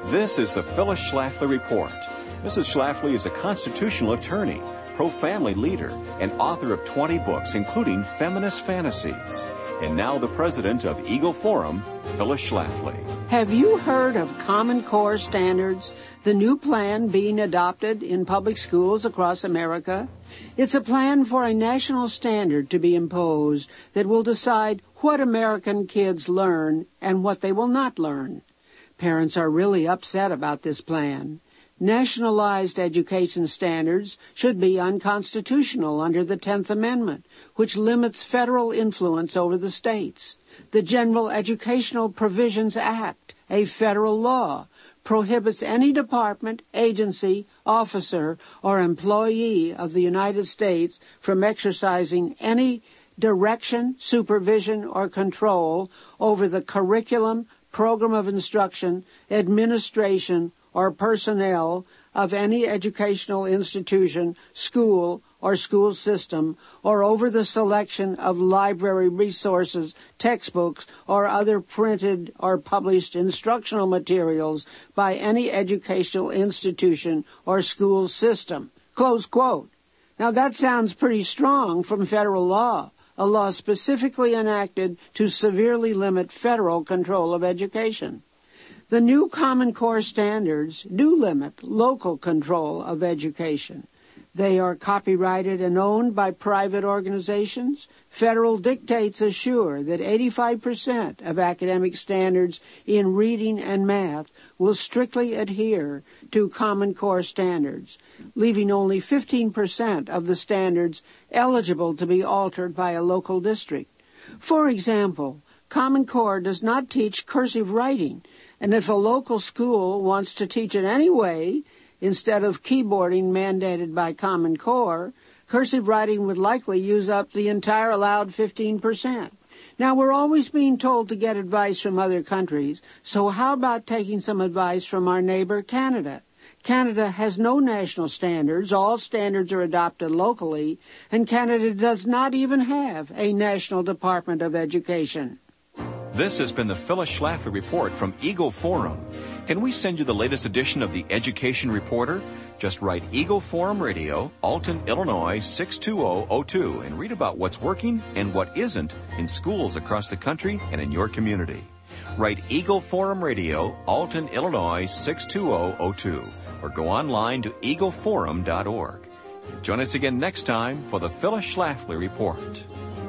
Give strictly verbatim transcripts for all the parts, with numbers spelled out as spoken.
This is the Phyllis Schlafly Report. Missus Schlafly is a constitutional attorney, pro-family leader, and author of twenty books, including Feminist Fantasies. And now the president of Eagle Forum, Phyllis Schlafly. Have you heard of Common Core standards, the new plan being adopted in public schools across America? It's a plan for a national standard to be imposed that will decide what American kids learn and what they will not learn. Parents are really upset about this plan. Nationalized education standards should be unconstitutional under the tenth Amendment, which limits federal influence over the states. The General Educational Provisions Act, a federal law, prohibits any department, agency, officer, or employee of the United States from exercising any direction, supervision, or control over the curriculum, program of instruction, administration, or personnel of any educational institution, school, or school system, or over the selection of library resources, textbooks, or other printed or published instructional materials by any educational institution or school system. Close quote. Now that sounds pretty strong from federal law, a law specifically enacted to severely limit federal control of education. The new Common Core standards do limit local control of education. They are copyrighted and owned by private organizations. Federal dictates assure that eighty-five percent of academic standards in reading and math will strictly adhere to Common Core standards, leaving only fifteen percent of the standards eligible to be altered by a local district. For example, Common Core does not teach cursive writing, and if a local school wants to teach it anyway, instead of keyboarding mandated by Common Core, cursive writing would likely use up the entire allowed fifteen percent. Now, we're always being told to get advice from other countries, so how about taking some advice from our neighbor, Canada? Canada has no national standards. All standards are adopted locally, and Canada does not even have a National Department of Education. This has been the Phyllis Schlafly Report from Eagle Forum. Can we send you the latest edition of the Education Reporter? Just write Eagle Forum Radio, Alton, Illinois six two zero zero two, and read about what's working and what isn't in schools across the country and in your community. Write Eagle Forum Radio, Alton, Illinois six two zero zero two, or go online to eagle forum dot org. Join us again next time for the Phyllis Schlafly Report.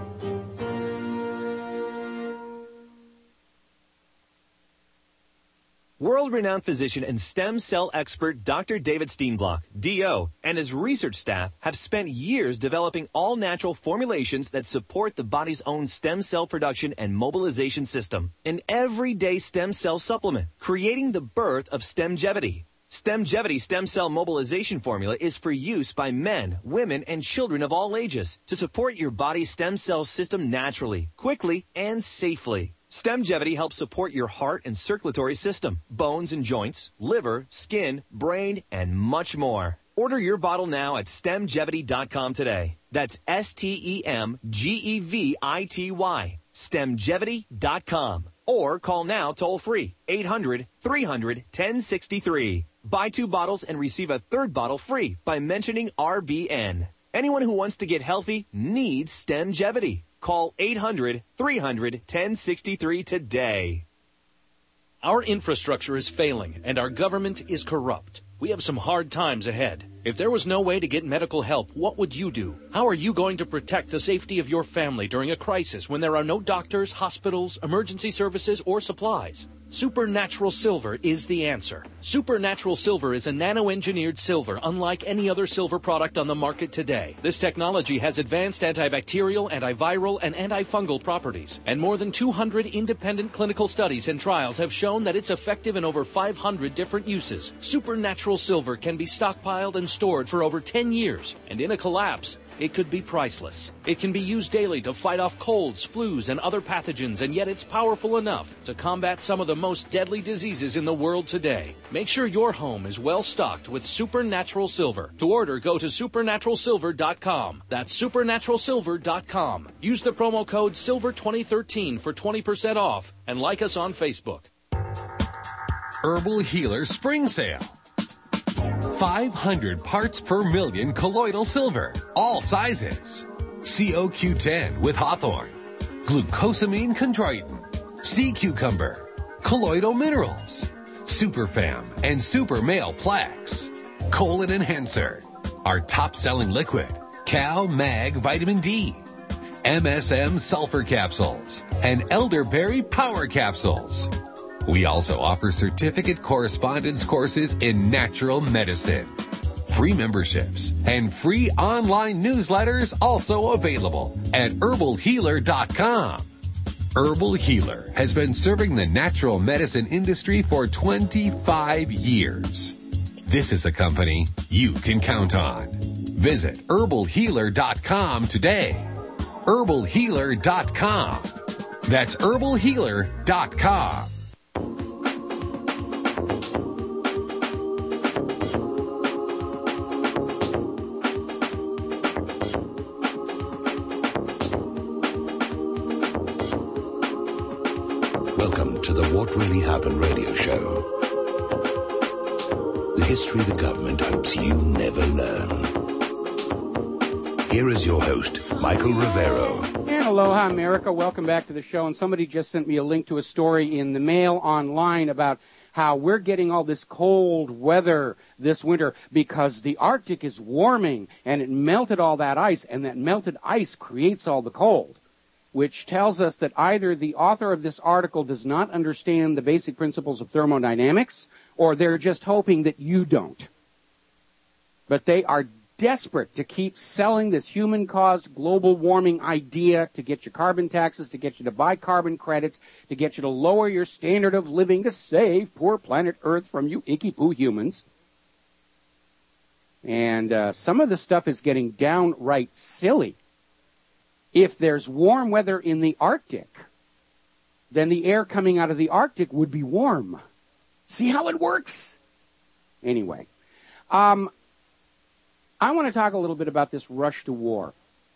World-renowned physician and stem cell expert Doctor David Steenblock, D O, and his research staff have spent years developing all-natural formulations that support the body's own stem cell production and mobilization system. An everyday stem cell supplement, creating the birth of Stemgevity. Stemgevity stem cell mobilization formula is for use by men, women, and children of all ages to support your body's stem cell system naturally, quickly, and safely. Stemgevity helps support your heart and circulatory system, bones and joints, liver, skin, brain, and much more. Order your bottle now at stemgevity dot com today. That's S T E M G E V I T Y, stemgevity dot com. Or call now toll-free, eight hundred, three hundred, ten sixty-three. Buy two bottles and receive a third bottle free by mentioning R B N. Anyone who wants to get healthy needs Stemgevity. Call eight hundred, three hundred, ten sixty-three today. Our infrastructure is failing, and our government is corrupt. We have some hard times ahead. If there was no way to get medical help, what would you do? How are you going to protect the safety of your family during a crisis when there are no doctors, hospitals, emergency services, or supplies? Supernatural Silver is the answer. Supernatural Silver is a nano-engineered silver unlike any other silver product on the market today. This technology has advanced antibacterial, antiviral, and antifungal properties. And more than two hundred independent clinical studies and trials have shown that it's effective in over five hundred different uses. Supernatural Silver can be stockpiled and stored for over ten years. And in a collapse, it could be priceless. It can be used daily to fight off colds, flus, and other pathogens, and yet it's powerful enough to combat some of the most deadly diseases in the world today. Make sure your home is well stocked with Supernatural Silver. To order, go to supernatural silver dot com. That's supernatural silver dot com. Use the promo code silver twenty thirteen for twenty percent off, and like us on Facebook. Herbal Healer Spring Sale. five hundred parts per million colloidal silver, all sizes. C O Q ten with Hawthorne, glucosamine chondroitin, sea cucumber, colloidal minerals, Superfam and Super Male Plex, Colon Enhancer, our top-selling liquid, Cal Mag Vitamin D, M S M Sulfur Capsules, and Elderberry Power Capsules. We also offer certificate correspondence courses in natural medicine. Free memberships and free online newsletters also available at herbal healer dot com. Herbal Healer has been serving the natural medicine industry for twenty-five years. This is a company you can count on. Visit herbal healer dot com today. herbal healer dot com. That's herbal healer dot com. Welcome to the What Really Happened radio show. The history the government hopes you never learn. Here is your host, Michael Rivero. And aloha, America. Welcome back to the show. And somebody just sent me a link to a story in the Mail online about how we're getting all this cold weather this winter because the Arctic is warming and it melted all that ice, and that melted ice creates all the cold, which tells us that either the author of this article does not understand the basic principles of thermodynamics, or they're just hoping that you don't. But they are desperate to keep selling this human-caused global warming idea to get you carbon taxes, to get you to buy carbon credits, to get you to lower your standard of living, to save poor planet Earth from you icky-poo humans. And uh, some of the stuff is getting downright silly. If there's warm weather in the Arctic, then the air coming out of the Arctic would be warm. See how it works? Anyway, um, I want to talk a little bit about this rush to war.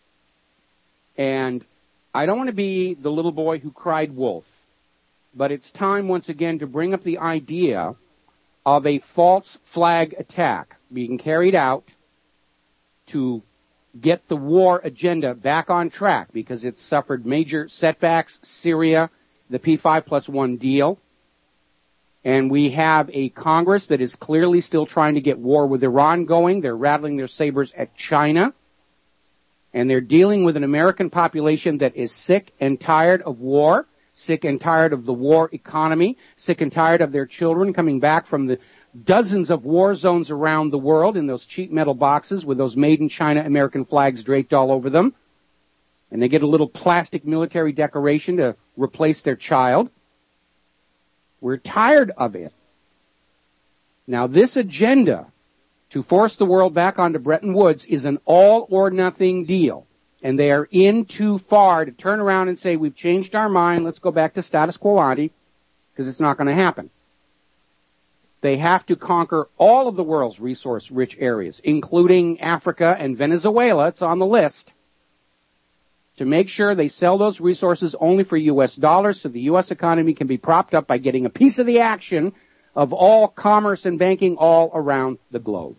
And I don't want to be the little boy who cried wolf, but it's time once again to bring up the idea of a false flag attack being carried out to get the war agenda back on track because it's suffered major setbacks. Syria, the P five plus one deal. And we have a Congress that is clearly still trying to get war with Iran going. They're rattling their sabers at China. And they're dealing with an American population that is sick and tired of war, sick and tired of the war economy, sick and tired of their children coming back from the dozens of war zones around the world in those cheap metal boxes with those made in China American flags draped all over them. And they get a little plastic military decoration to replace their child. We're tired of it. Now, this agenda to force the world back onto Bretton Woods is an all-or-nothing deal. And they are in too far to turn around and say, we've changed our mind, let's go back to status quo ante, because it's not going to happen. They have to conquer all of the world's resource-rich areas, including Africa and Venezuela. It's on the list. To make sure they sell those resources only for U S dollars so the U S economy can be propped up by getting a piece of the action of all commerce and banking all around the globe.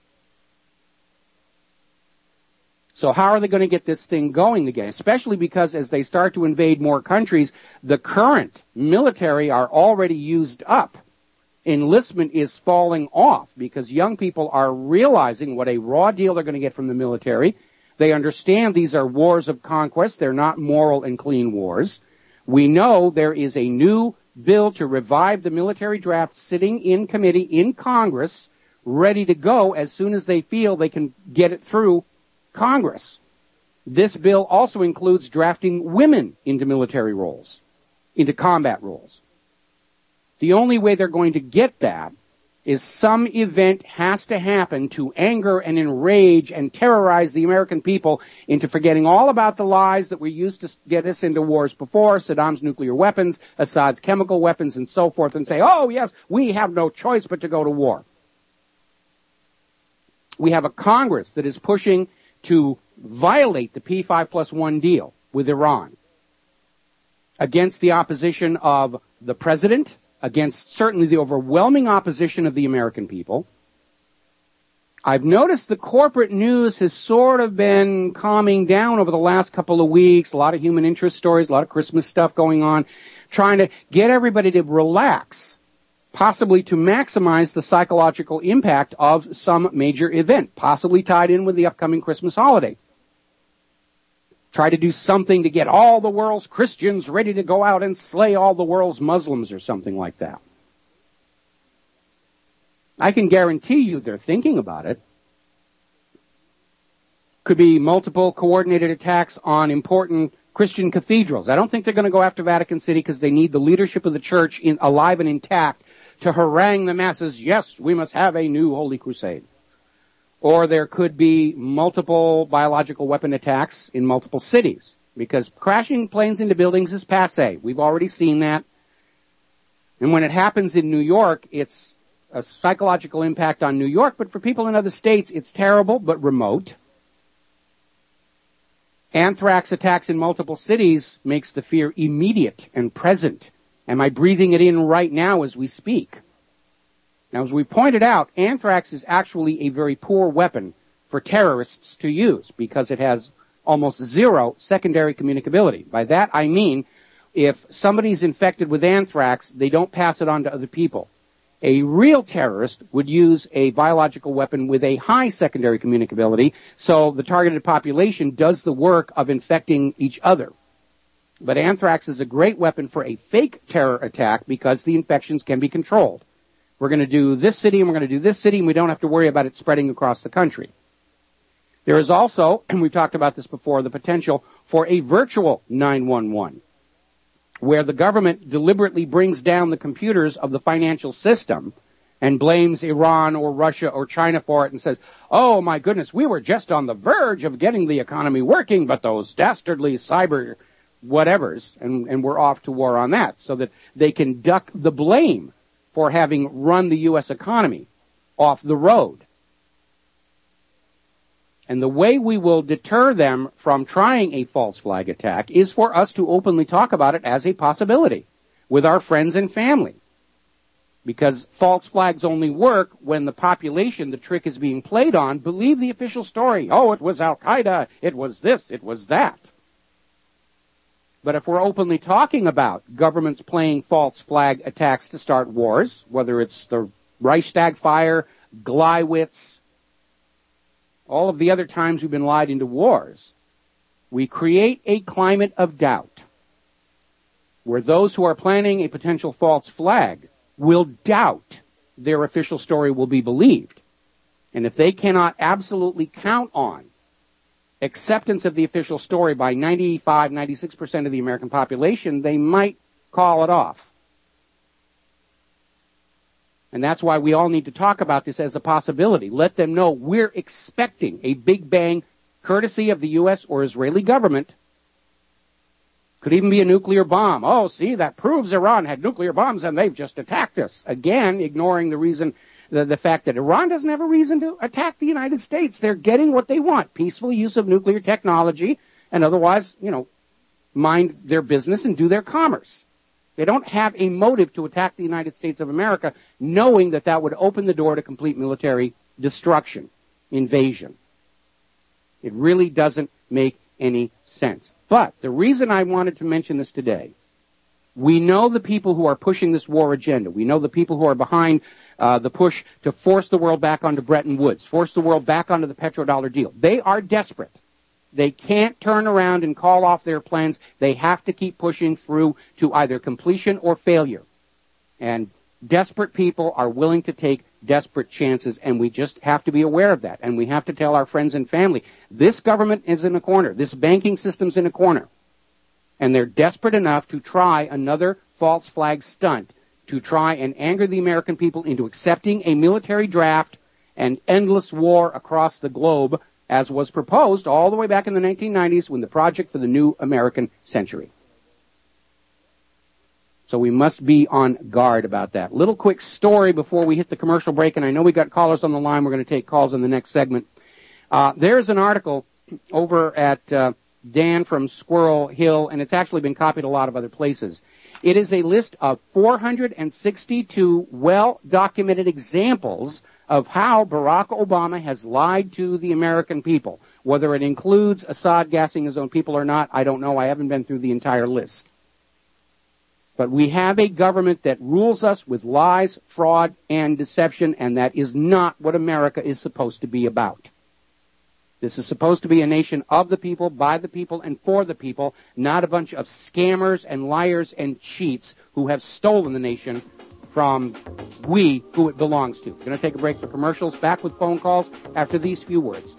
So how are they going to get this thing going again? Especially because as they start to invade more countries, the current military are already used up. Enlistment is falling off because young people are realizing what a raw deal they're going to get from the military. They understand these are wars of conquest. They're not moral and clean wars. We know there is a new bill to revive the military draft sitting in committee in Congress, ready to go as soon as they feel they can get it through Congress. This bill also includes drafting women into military roles, into combat roles. The only way they're going to get that is some event has to happen to anger and enrage and terrorize the American people into forgetting all about the lies that were used to get us into wars before, Saddam's nuclear weapons, Assad's chemical weapons, and so forth, and say, oh, yes, we have no choice but to go to war. We have a Congress that is pushing to violate the P five plus one deal with Iran against the opposition of the president, against certainly the overwhelming opposition of the American people. I've noticed the corporate news has sort of been calming down over the last couple of weeks. A lot of human interest stories, a lot of Christmas stuff going on, trying to get everybody to relax, possibly to maximize the psychological impact of some major event, possibly tied in with the upcoming Christmas holiday. Try to do something to get all the world's Christians ready to go out and slay all the world's Muslims or something like that. I can guarantee you they're thinking about it. Could be multiple coordinated attacks on important Christian cathedrals. I don't think they're going to go after Vatican City because they need the leadership of the church in, alive and intact to harangue the masses, yes, we must have a new Holy Crusade. Or there could be multiple biological weapon attacks in multiple cities, because crashing planes into buildings is passé. We've already seen that. And when it happens in New York, it's a psychological impact on New York, but for people in other states, it's terrible but remote. Anthrax attacks in multiple cities makes the fear immediate and present. Am I breathing it in right now as we speak? Now, as we pointed out, anthrax is actually a very poor weapon for terrorists to use because it has almost zero secondary communicability. By that, I mean if somebody's infected with anthrax, they don't pass it on to other people. A real terrorist would use a biological weapon with a high secondary communicability, so the targeted population does the work of infecting each other. But anthrax is a great weapon for a fake terror attack because the infections can be controlled. We're going to do this city and we're going to do this city, and we don't have to worry about it spreading across the country. There is also, and we've talked about this before, the potential for a virtual nine one one, where the government deliberately brings down the computers of the financial system and blames Iran or Russia or China for it and says, oh my goodness, we were just on the verge of getting the economy working, but those dastardly cyber whatevers, and, and we're off to war on that, so that they can duck the blame for having run the U S economy off the road. And the way we will deter them from trying a false flag attack is for us to openly talk about it as a possibility with our friends and family. Because false flags only work when the population the trick is being played on believe the official story. Oh, it was Al-Qaeda, it was this, it was that. But if we're openly talking about governments playing false flag attacks to start wars, whether it's the Reichstag fire, Gleiwitz, all of the other times we've been lied into wars, we create a climate of doubt where those who are planning a potential false flag will doubt their official story will be believed. And if they cannot absolutely count on acceptance of the official story by ninety-five, ninety-six percent of the American population, they might call it off. And that's why we all need to talk about this as a possibility. Let them know we're expecting a big bang, courtesy of the U S or Israeli government. Could even be a nuclear bomb. Oh, see, that proves Iran had nuclear bombs and they've just attacked us. Again, ignoring the reason, the, the fact that Iran doesn't have a reason to attack the United States. They're getting what they want, peaceful use of nuclear technology, and otherwise, you know, mind their business and do their commerce. They don't have a motive to attack the United States of America, knowing that that would open the door to complete military destruction, invasion. It really doesn't make any sense. But the reason I wanted to mention this today, we know the people who are pushing this war agenda. We know the people who are behind uh, the push to force the world back onto Bretton Woods, force the world back onto the petrodollar deal. They are desperate. They can't turn around and call off their plans. They have to keep pushing through to either completion or failure. And desperate people are willing to take desperate chances, and we just have to be aware of that. And we have to tell our friends and family, this government is in a corner. This banking system's in a corner. And they're desperate enough to try another false flag stunt to try and anger the American people into accepting a military draft and endless war across the globe, as was proposed all the way back in the nineteen nineties when the Project for the New American Century. So we must be on guard about that. Little quick story before we hit the commercial break, and I know we got callers on the line. We're going to take calls in the next segment. Uh, there's an article over at uh, Dan from Squirrel Hill, and it's actually been copied a lot of other places. It is a list of four hundred sixty-two well-documented examples of how Barack Obama has lied to the American people. Whether it includes Assad gassing his own people or not, I don't know. I haven't been through the entire list. But we have a government that rules us with lies, fraud, and deception, and that is not what America is supposed to be about. This is supposed to be a nation of the people, by the people, and for the people, not a bunch of scammers and liars and cheats who have stolen the nation from we, who it belongs to. We're going to take a break for commercials. Back with phone calls after these few words.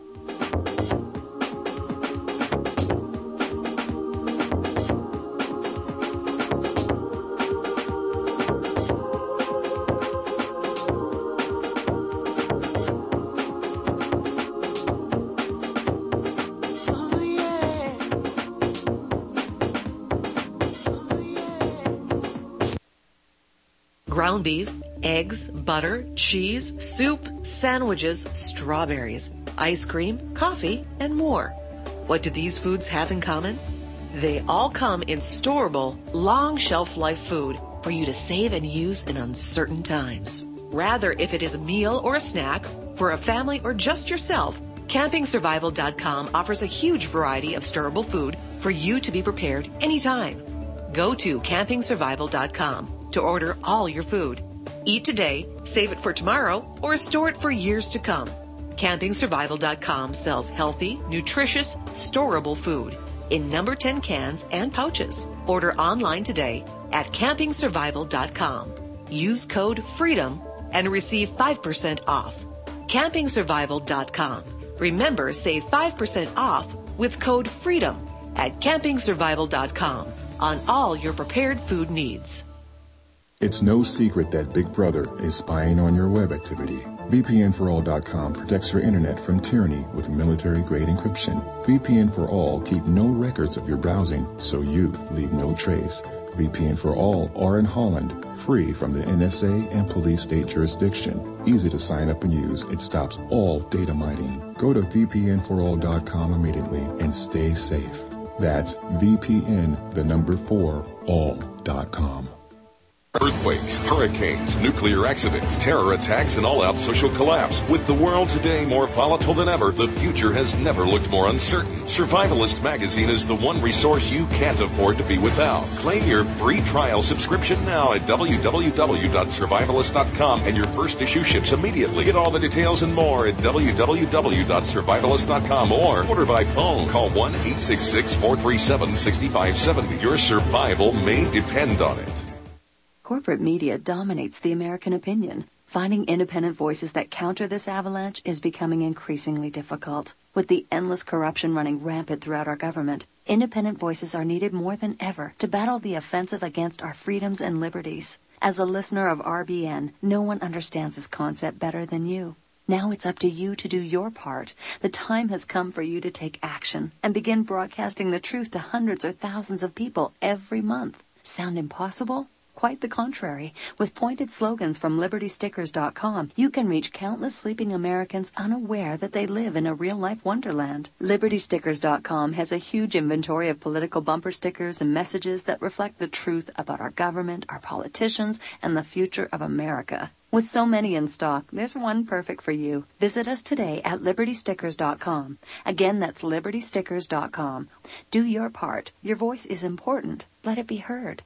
Ground beef, eggs, butter, cheese, soup, sandwiches, strawberries, ice cream, coffee, and more. What do these foods have in common? They all come in storable, long shelf life food for you to save and use in uncertain times. Rather, if it is a meal or a snack, for a family or just yourself, Camping Survival dot com offers a huge variety of storable food for you to be prepared anytime. Go to Camping Survival dot com to order all your food. Eat today, save it for tomorrow, or store it for years to come. Camping Survival dot com sells healthy, nutritious, storable food in number ten cans and pouches. Order online today at Camping Survival dot com. Use code FREEDOM and receive five percent off. Camping Survival dot com. Remember, save five percent off with code FREEDOM at Camping Survival dot com on all your prepared food needs. It's no secret that Big Brother is spying on your web activity. V P N for all dot com protects your internet from tyranny with military-grade encryption. V P N for All keep no records of your browsing, so you leave no trace. V P N for All are in Holland, free from the N S A and police state jurisdiction. Easy to sign up and use. It stops all data mining. Go to V P N for all dot com immediately and stay safe. That's V P N, the number four, all dot com. Earthquakes, hurricanes, nuclear accidents, terror attacks, and all-out social collapse. With the world today more volatile than ever, the future has never looked more uncertain. Survivalist Magazine is the one resource you can't afford to be without. Claim your free trial subscription now at w w w dot survivalist dot com, and your first issue ships immediately. Get all the details and more at w w w dot survivalist dot com or order by phone. Call one eight six six, four three seven, six five seven zero. Your survival may depend on it. Corporate media dominates the American opinion. Finding independent voices that counter this avalanche is becoming increasingly difficult. With the endless corruption running rampant throughout our government, independent voices are needed more than ever to battle the offensive against our freedoms and liberties. As a listener of R B N, no one understands this concept better than you. Now it's up to you to do your part. The time has come for you to take action and begin broadcasting the truth to hundreds or thousands of people every month. Sound impossible? Quite the contrary. With pointed slogans from Liberty Stickers dot com, you can reach countless sleeping Americans unaware that they live in a real-life wonderland. Liberty Stickers dot com has a huge inventory of political bumper stickers and messages that reflect the truth about our government, our politicians, and the future of America. With so many in stock, there's one perfect for you. Visit us today at Liberty Stickers dot com. Again, that's Liberty Stickers dot com. Do your part. Your voice is important. Let it be heard.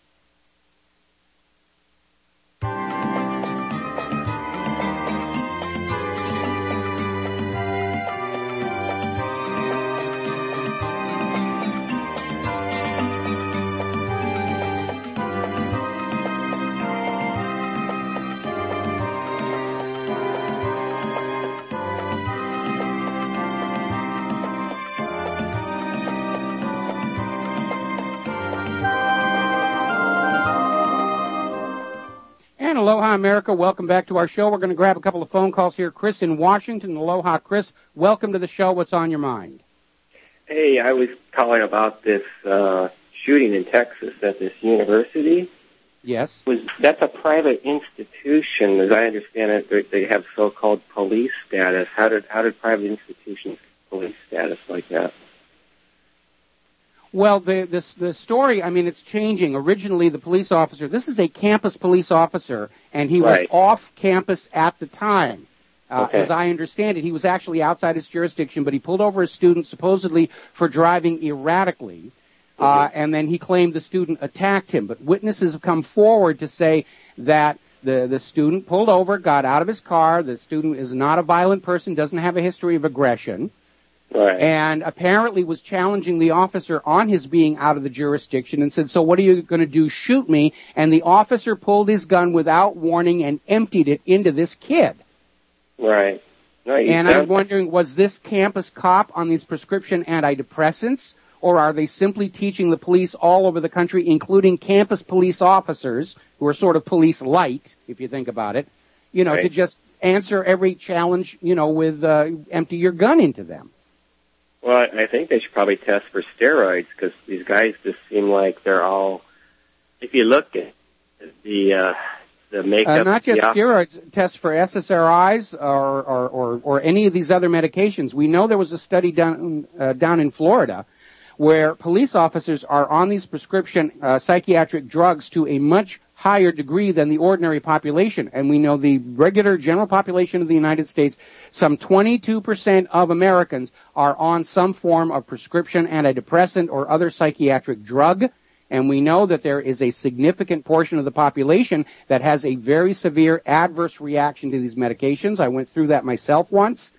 Aloha, America. Welcome back to our show. We're going to grab a couple of phone calls here. Chris in Washington. Aloha, Chris. Welcome to the show. What's on your mind? Hey, I was calling about this uh, shooting in Texas at this university. Yes. Was that's a private institution, as I understand it. They have so-called police status. How did how did private institutions police status like that? Well, the, the the story, I mean, it's changing. Originally, the police officer, this is a campus police officer, and he Right. was off campus at the time. Uh, Okay. As I understand it, he was actually outside his jurisdiction, but he pulled over a student supposedly for driving erratically, uh, and then he claimed the student attacked him. But witnesses have come forward to say that the, the student pulled over, got out of his car. The student is not a violent person, doesn't have a history of aggression. Right. And apparently was challenging the officer on his being out of the jurisdiction and said, so what are you going to do, shoot me? And the officer pulled his gun without warning and emptied it into this kid. Right. No, you And I'm sound- wondering, was this campus cop on these prescription antidepressants, or are they simply teaching the police all over the country, including campus police officers, who are sort of police light, if you think about it, you know, Right. to just answer every challenge, you know, with uh, empty your gun into them? Well, I I think they should probably test for steroids because these guys just seem like they're all. If you look at the uh, the makeup, Uh, not just the op- steroids, tests for S S R Is or, or, or, or any of these other medications. We know there was a study done uh, down in Florida where police officers are on these prescription uh, psychiatric drugs to a much higher degree than the ordinary population. And we know the regular general population of the United States, some twenty-two percent of Americans are on some form of prescription antidepressant or other psychiatric drug. And we know that there is a significant portion of the population that has a very severe adverse reaction to these medications. I went through that myself once.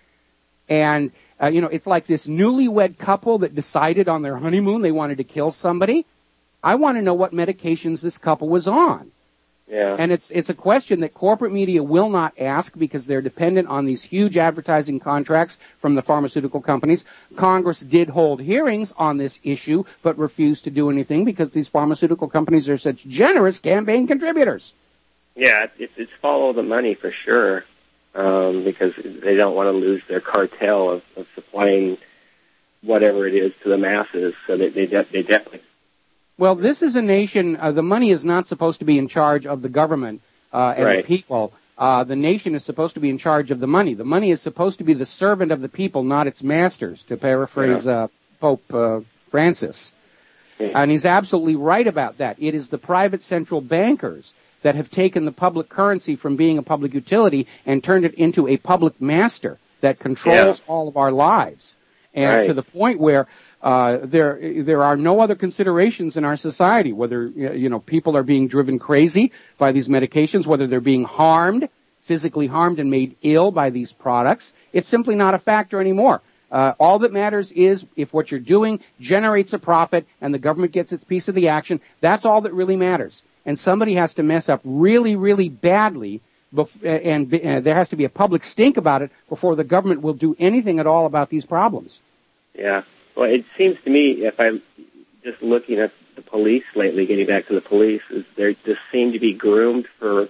And, uh, you know, it's like this newlywed couple that decided on their honeymoon they wanted to kill somebody. I want to know what medications this couple was on. Yeah. And it's it's a question that corporate media will not ask because they're dependent on these huge advertising contracts from the pharmaceutical companies. Congress did hold hearings on this issue, but refused to do anything because these pharmaceutical companies are such generous campaign contributors. Yeah, it's it's follow the money for sure, um, because they don't want to lose their cartel of, of supplying whatever it is to the masses. So they they, de- they definitely. Well, this is a nation, uh, the money is not supposed to be in charge of the government uh, and Right. the people. Uh, the nation is supposed to be in charge of the money. The money is supposed to be the servant of the people, not its masters, to paraphrase uh, Pope uh, Francis. And he's absolutely right about that. It is the private central bankers that have taken the public currency from being a public utility and turned it into a public master that controls Yeah. all of our lives. And Right. to the point where uh, there there are no other considerations in our society, whether you know people are being driven crazy by these medications, whether they're being harmed, physically harmed and made ill by these products. It's simply not a factor anymore. Uh, all that matters is if what you're doing generates a profit and the government gets its piece of the action. That's all that really matters. And somebody has to mess up really, really badly, bef- and uh, there has to be a public stink about it before the government will do anything at all about these problems. Yeah. Well, it seems to me, if I'm just looking at the police lately, getting back to the police, is they just seem to be groomed for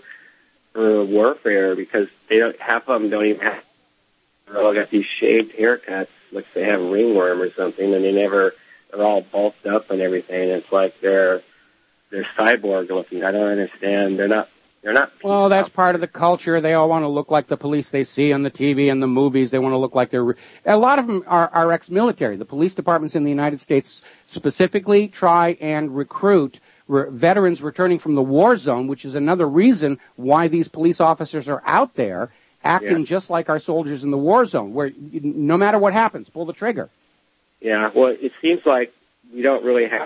for warfare because they don't. Half of them don't even have. They're all got these shaved haircuts, like they have ringworm or something, and they never. They're all bulked up and everything. It's like they're they're cyborg looking. I don't understand. They're not. They're not. Well, that's part of the culture. They all want to look like the police they see on the T V and the movies. They want to look like they're... A lot of them are, are ex-military. The police departments in the United States specifically try and recruit re- veterans returning from the war zone, which is another reason why these police officers are out there acting Yeah. just like our soldiers in the war zone, where you, no matter what happens, pull the trigger. Yeah. Well, it seems like we don't really have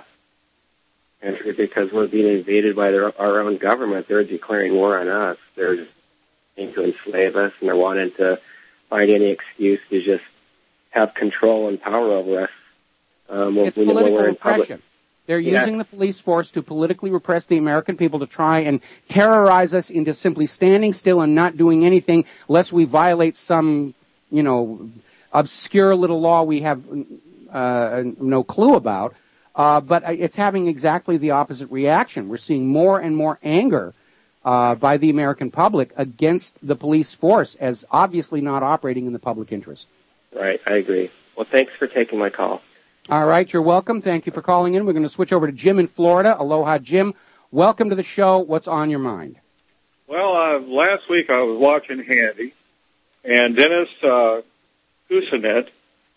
country because we're being invaded by their, our own government. They're declaring war on us. They're just wanting to enslave us, and they're wanting to find any excuse to just have control and power over us. Um, when, It's when political we're in public. repression. They're Yeah. using the police force to politically repress the American people to try and terrorize us into simply standing still and not doing anything lest we violate some, you know, obscure little law we have uh, no clue about. Uh, but it's having exactly the opposite reaction. We're seeing more and more anger uh, by the American public against the police force as obviously not operating in the public interest. Right, I agree. Well, thanks for taking my call. All right, you're welcome. Thank you for calling in. We're going to switch over to Jim in Florida. Aloha, Jim. Welcome to the show. What's on your mind? Well, uh, last week I was watching Handy, and Dennis uh, Kucinich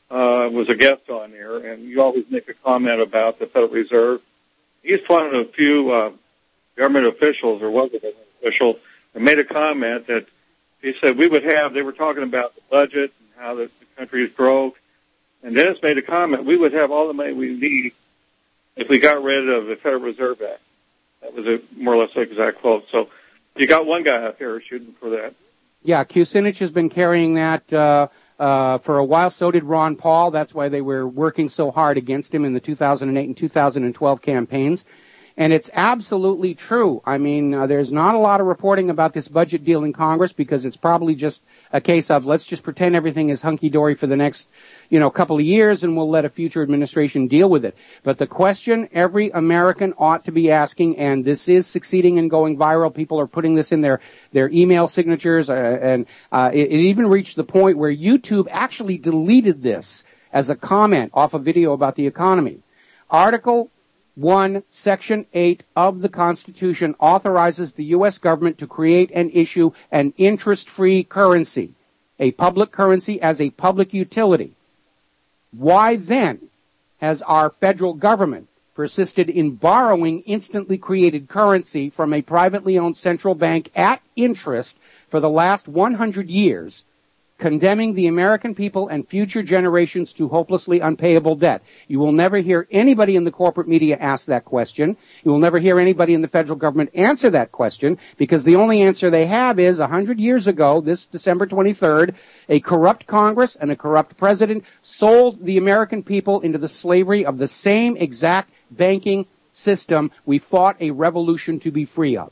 uh, was a guest on there, and you always make a comment about the Federal Reserve. He's one of the few uh, government officials, or was a government official, that made a comment that he said we would have, they were talking about the budget and how the, the country is broke, and Dennis made a comment, we would have all the money we need if we got rid of the Federal Reserve Act. That was a more or less exact quote. So you got one guy out there shooting for that. Yeah, Kucinich has been carrying that uh, uh, for a while. So did Ron Paul. That's why they were working so hard against him in the two thousand eight and two thousand twelve campaigns. And it's absolutely true. I mean, uh, there's not a lot of reporting about this budget deal in Congress because it's probably just a case of let's just pretend everything is hunky-dory for the next, you know, couple of years and we'll let a future administration deal with it. But the question every American ought to be asking, and this is succeeding and going viral, people are putting this in their, their email signatures, uh, and uh, it, it even reached the point where YouTube actually deleted this as a comment off a video about the economy. Article one, Section eight of the Constitution authorizes the U S government to create and issue an interest-free currency, a public currency as a public utility. Why then has our federal government persisted in borrowing instantly created currency from a privately owned central bank at interest for the last one hundred years, condemning the American people and future generations to hopelessly unpayable debt? You will never hear anybody in the corporate media ask that question. You will never hear anybody in the federal government answer that question, because the only answer they have is one hundred years ago, this December twenty-third, a corrupt Congress and a corrupt president sold the American people into the slavery of the same exact banking system we fought a revolution to be free of.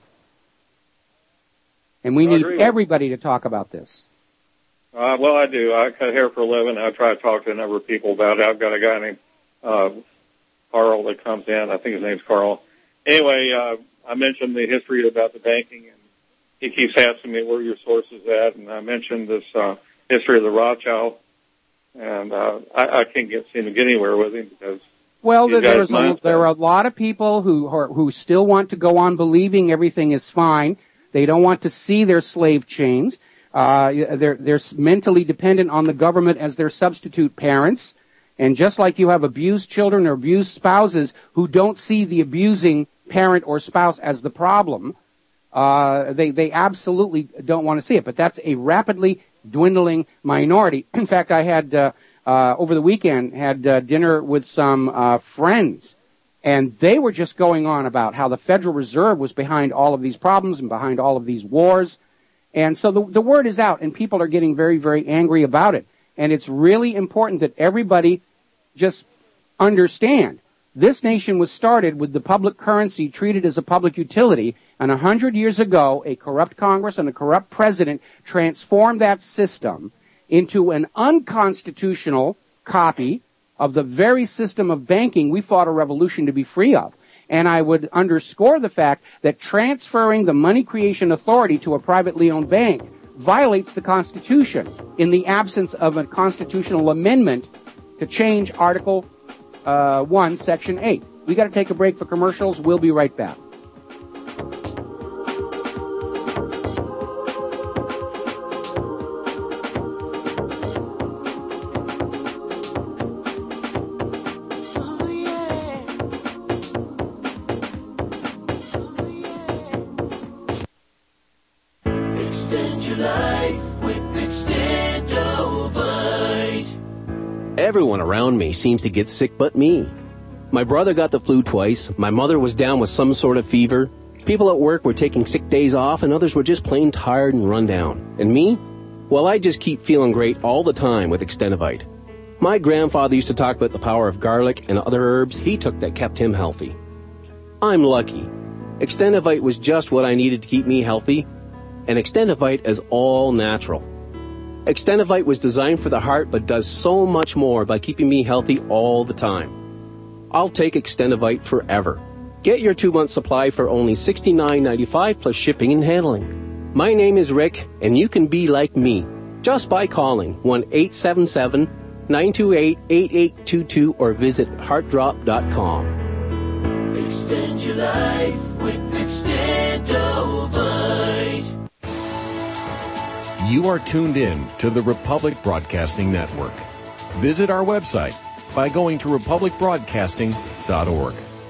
And we need everybody to talk about this. Uh, well, I do. I cut hair for a living. I try to talk to a number of people about it. I've got a guy named uh, Carl that comes in. I think his name's Carl. Anyway, uh, I mentioned the history about the banking, and he keeps asking me where your source is at, and I mentioned this uh, history of the Rothschild, and uh, I, I can't get seem to get anywhere with him because well, there's a, there are a lot of people who are, who still want to go on believing everything is fine. They don't want to see their slave chains. Uh, they're, they're mentally dependent on the government as their substitute parents. And just like you have abused children or abused spouses who don't see the abusing parent or spouse as the problem, uh, they, they absolutely don't want to see it. But that's a rapidly dwindling minority. In fact, I had, uh, uh, over the weekend, had uh, dinner with some uh, friends, and they were just going on about how the Federal Reserve was behind all of these problems and behind all of these wars. And so the, the word is out, and people are getting very, very angry about it. And it's really important that everybody just understand. This nation was started with the public currency treated as a public utility, and a hundred years ago, a corrupt Congress and a corrupt president transformed that system into an unconstitutional copy of the very system of banking we fought a revolution to be free of. And I would underscore the fact that transferring the money creation authority to a privately owned bank violates the Constitution in the absence of a constitutional amendment to change Article uh, one, Section eight. We got to take a break for commercials. We'll be right back. Everyone around me seems to get sick but me. My brother got the flu twice, my mother was down with some sort of fever, people at work were taking sick days off, and others were just plain tired and run down. And me? Well, I just keep feeling great all the time with Extendivite. My grandfather used to talk about the power of garlic and other herbs he took that kept him healthy. I'm lucky. Extendivite was just what I needed to keep me healthy, and Extendivite is all natural. Extendivite was designed for the heart but does so much more by keeping me healthy all the time. I'll take Extendivite forever. Get your two-month supply for only sixty-nine ninety-five plus shipping and handling. My name is Rick, and you can be like me just by calling one eight seven seven, nine two eight, eight eight two two or visit heart drop dot com. Extend your life with Extendovite. You are tuned in to the Republic Broadcasting Network. Visit our website by going to republic broadcasting dot org.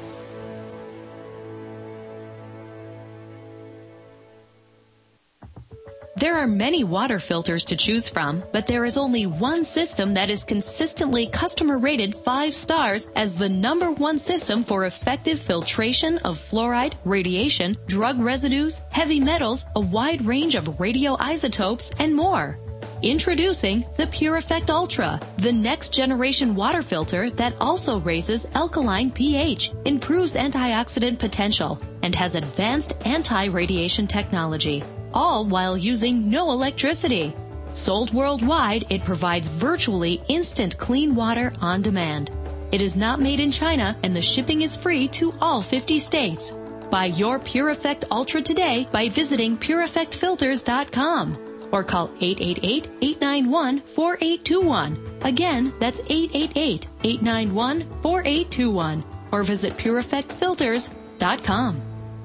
There are many water filters to choose from, but there is only one system that is consistently customer rated five stars as the number one system for effective filtration of fluoride, radiation, drug residues, heavy metals, a wide range of radioisotopes, and more. Introducing the Pure Effect Ultra, the next generation water filter that also raises alkaline pH, improves antioxidant potential, and has advanced anti-radiation technology, all while using no electricity. Sold worldwide, it provides virtually instant clean water on demand. It is not made in China, and the shipping is free to all fifty states. Buy your Pure Effect Ultra today by visiting pure effect filters dot com. Or call eight eight eight, eight nine one, four eight two one. Again, that's eight eight eight, eight nine one, four eight two one. Or visit pure effect filters dot com.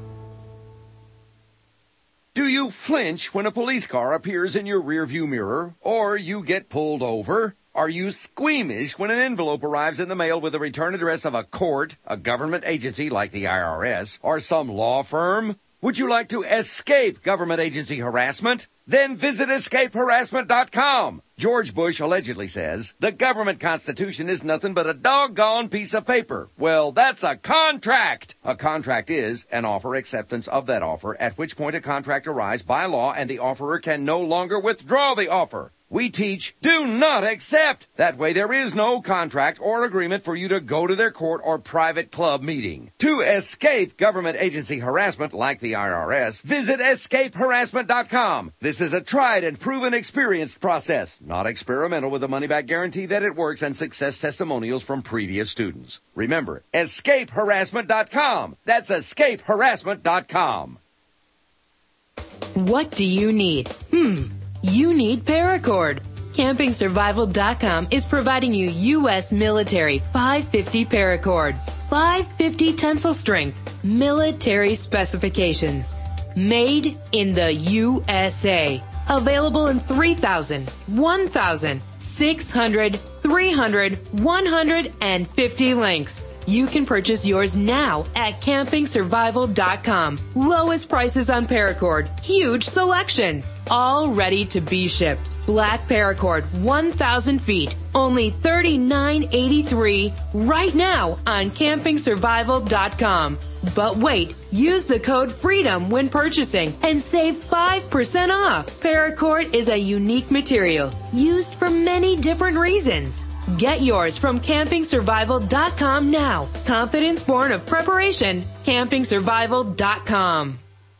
Do you flinch when a police car appears in your rearview mirror, or you get pulled over? Are you squeamish when an envelope arrives in the mail with the return address of a court, a government agency like the I R S, or some law firm? Would you like to escape government agency harassment? Then visit escape harassment dot com. George Bush allegedly says, the government constitution is nothing but a doggone piece of paper. Well, that's a contract. A contract is an offer acceptance of that offer, at which point a contract arrives by law and the offerer can no longer withdraw the offer. We teach, do not accept. That way there is no contract or agreement for you to go to their court or private club meeting. To escape government agency harassment like the I R S, visit escape harassment dot com. This is a tried and proven experienced process, not experimental, with a money-back guarantee that it works and success testimonials from previous students. Remember, escape harassment dot com. That's escape harassment dot com. What do you need? Hmm. You need Paracord. Camping Survival dot com is providing you U S military five fifty Paracord. five fifty tensile strength. Military specifications. Made in the U S A. Available in three thousand, one thousand, six hundred, three hundred, one hundred, and fifty links. You can purchase yours now at Camping Survival dot com. Lowest prices on Paracord. Huge selection. All ready to be shipped. Black Paracord, one thousand feet. Only thirty-nine eighty-three right now on Camping Survival dot com. But wait, use the code FREEDOM when purchasing and save five percent off. Paracord is a unique material used for many different reasons. Get yours from Camping Survival dot com now. Confidence born of preparation. Camping Survival dot com.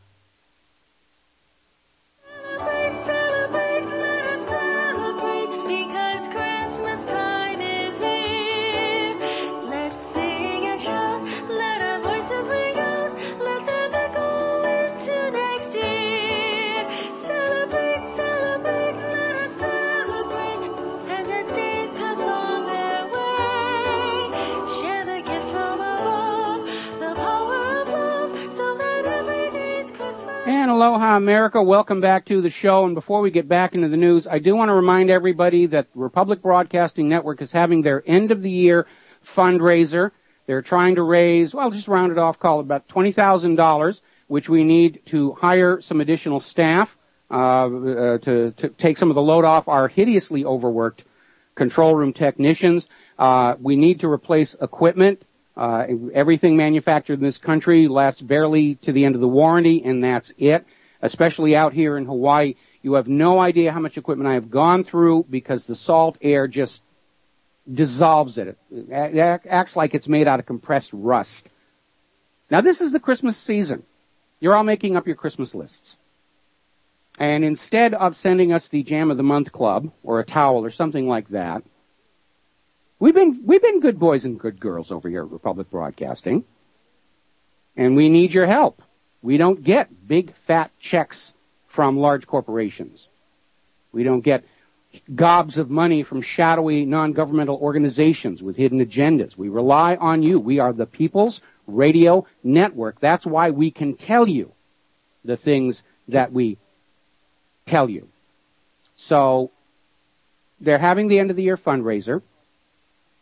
Aloha, America. Welcome back to the show. And before we get back into the news, I do want to remind everybody that Republic Broadcasting Network is having their end-of-the-year fundraiser. They're trying to raise, well, just round it off, call it about twenty thousand dollars, which we need to hire some additional staff uh, uh, to, to take some of the load off our hideously overworked control room technicians. Uh, we need to replace equipment. Uh, everything manufactured in this country lasts barely to the end of the warranty, and that's it. Especially out here in Hawaii, you have no idea how much equipment I have gone through because the salt air just dissolves it. It acts like it's made out of compressed rust. Now, this is the Christmas season. You're all making up your Christmas lists. And instead of sending us the Jam of the Month Club or a towel or something like that, We've been, we've been good boys and good girls over here at Republic Broadcasting. And we need your help. We don't get big fat checks from large corporations. We don't get gobs of money from shadowy non-governmental organizations with hidden agendas. We rely on you. We are the People's Radio Network. That's why we can tell you the things that we tell you. So, they're having the end of the year fundraiser.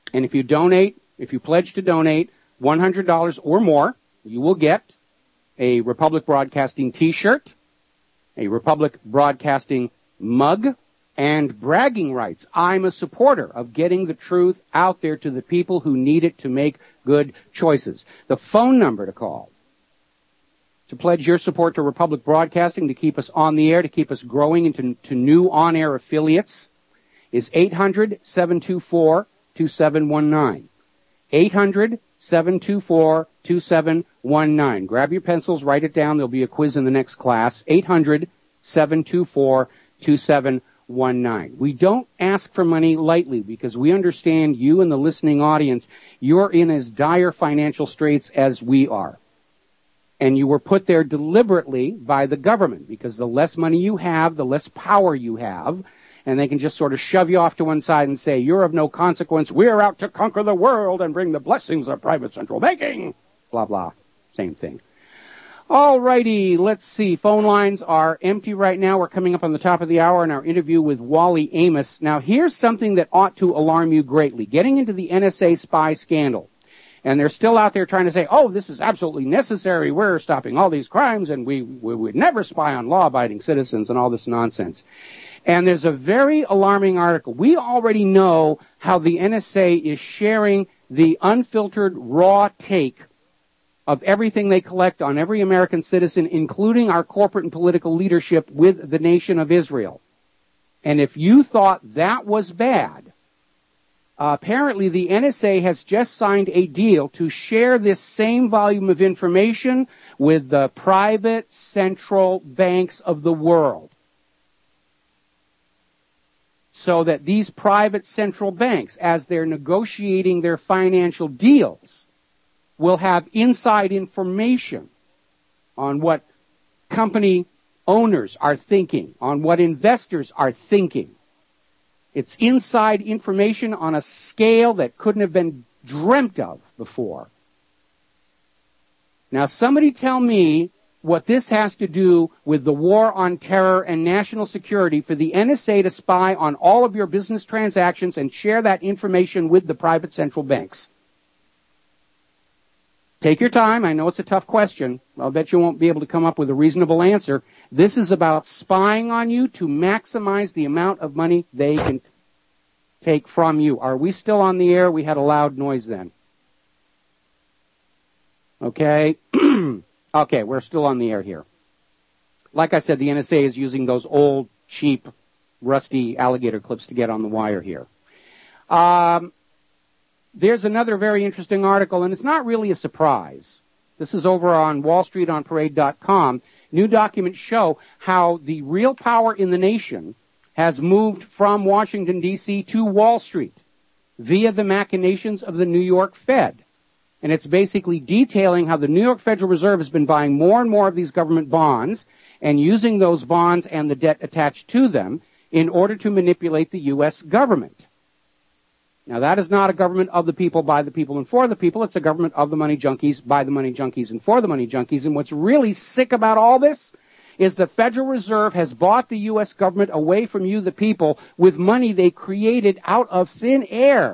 And if you donate, if you pledge to donate one hundred dollars or more, you will get a Republic Broadcasting t-shirt, a Republic Broadcasting mug, and bragging rights. I'm a supporter of getting the truth out there to the people who need it to make good choices. The phone number to call to pledge your support to Republic Broadcasting, to keep us on the air, to keep us growing into to new on-air affiliates, is eight hundred, seven two four, two seven one nine. eight hundred, seven two four, two seven one nine. Grab your pencils, write it down. There'll be a quiz in the next class. eight hundred, seven two four, two seven one nine. We don't ask for money lightly because we understand you and the listening audience, you're in as dire financial straits as we are. And you were put there deliberately by the government because the less money you have, the less power you have. And they can just sort of shove you off to one side and say, you're of no consequence. We're out to conquer the world and bring the blessings of private central banking. Blah, blah. Same thing. All righty. Let's see. Phone lines are empty right now. We're coming up on the top of the hour in our interview with Wally Amos. Now, here's something that ought to alarm you greatly. Getting into the N S A spy scandal. And they're still out there trying to say, oh, this is absolutely necessary. We're stopping all these crimes, and we, we would never spy on law-abiding citizens and all this nonsense. And there's a very alarming article. We already know how the N S A is sharing the unfiltered, raw take of everything they collect on every American citizen, including our corporate and political leadership, with the nation of Israel. And if you thought that was bad, Uh, apparently, the N S A has just signed a deal to share this same volume of information with the private central banks of the world. So that these private central banks, as they're negotiating their financial deals, will have inside information on what company owners are thinking, on what investors are thinking. It's inside information on a scale that couldn't have been dreamt of before. Now, somebody tell me what this has to do with the war on terror and national security for the N S A to spy on all of your business transactions and share that information with the private central banks. Take your time. I know it's a tough question. I'll bet you won't be able to come up with a reasonable answer. This is about spying on you to maximize the amount of money they can take from you. Are we still on the air? We had a loud noise then. Okay. Okay, we're still on the air here. Like I said, the N S A is using those old, cheap, rusty alligator clips to get on the wire here. Um... There's another very interesting article, and it's not really a surprise. This is over on wall street on parade dot com. New documents show how the real power in the nation has moved from Washington, D C to Wall Street via the machinations of the New York Fed. And it's basically detailing how the New York Federal Reserve has been buying more and more of these government bonds and using those bonds and the debt attached to them in order to manipulate the U S government. Now, that is not a government of the people, by the people, and for the people. It's a government of the money junkies, by the money junkies, and for the money junkies. And what's really sick about all this is the Federal Reserve has bought the U S government away from you, the people, with money they created out of thin air.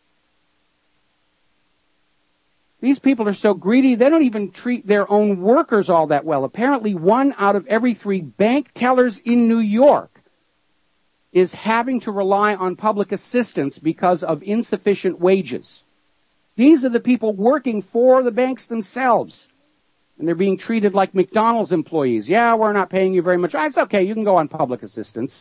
These people are so greedy, they don't even treat their own workers all that well. Apparently, one out of every three bank tellers in New York is having to rely on public assistance because of insufficient wages. These are the people working for the banks themselves. And they're being treated like McDonald's employees. Yeah, we're not paying you very much. It's okay, you can go on public assistance.